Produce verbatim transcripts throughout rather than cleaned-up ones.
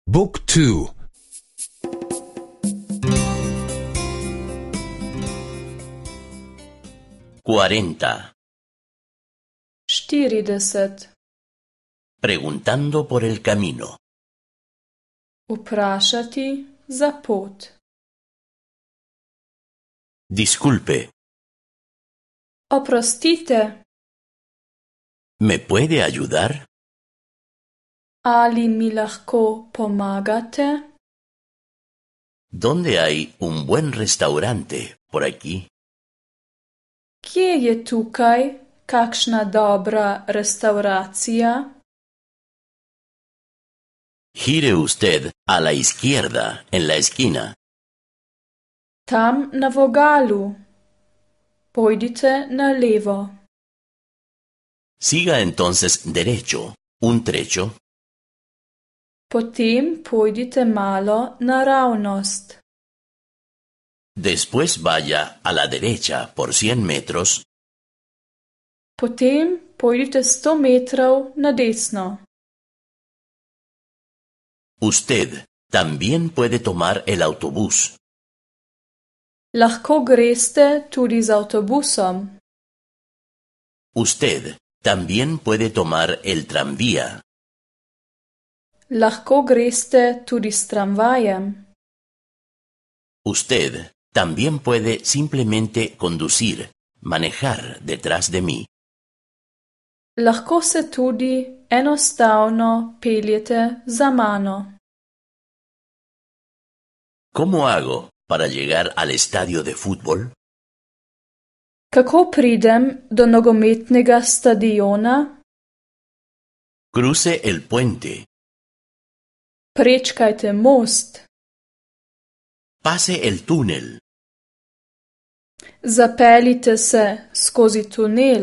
บุ๊กทู cuarenta. štirideset. Preguntando por el camino. Vprašati za pot. Disculpe, Oprostite, ¿me puede ayudar? ali mi lahko pomagate? ¿Dónde hay un buen restaurante por aquí? Kje je tukaj kakšna dobra restauracija? Gire usted a la izquierda en la esquina. Tam na vogalu. Pojdite na levo. Siga entonces derecho, un trecho. Potem pojdite malo naravnost. Después vaya a la derecha por cien metros. Potem pojdite sto metrov na desno. Usted también puede tomar el autobús. Lahko greste tudi z avtobusom. Usted también puede tomar el tranvía. Lahko greste tudi s tramvajem. Usted también puede simplemente conducir, manejar detrás de mí. Lahko se tudi enostavno peljete za mano. ¿Cómo hago para llegar al estadio de fútbol? Kako pridem do nogometnega stadiona? Cruce el puente. Prečkajte most. Pase el túnel. Zapeljite se skozi tunel.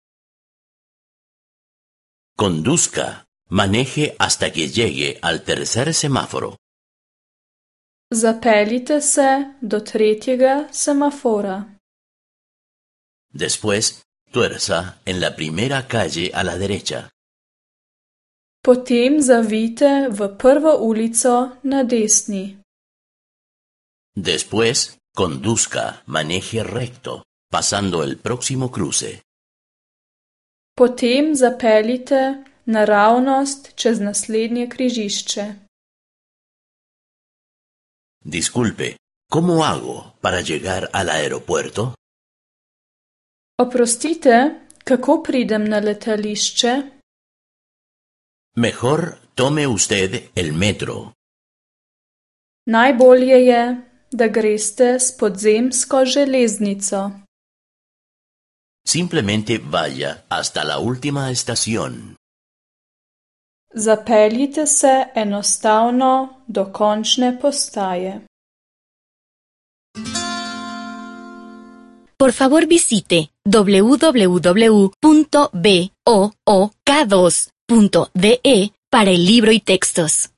Conduzca, maneje hasta que llegue al tercer semáforo. Zapeljite se do tretjega semafora. Después, tuerza en la primera calle a la derecha. Potem zavijte v prvo ulico na desni. Después, conduzca, maneje recto, pasando el próximo cruce. Potem zapeljite naravnost čez naslednje križišče. Disculpe, ¿cómo hago para llegar al aeropuerto? Oprostite, kako pridem na letališče? Mejor tome usted el metro. Najbolje je, da greste s podzemsko železnico. Simplemente vaya hasta la última estación. Zapeljite se enostavno do končne postaje. Por favor visite doble u doble u doble u punto book dos punto de para el libro y textos.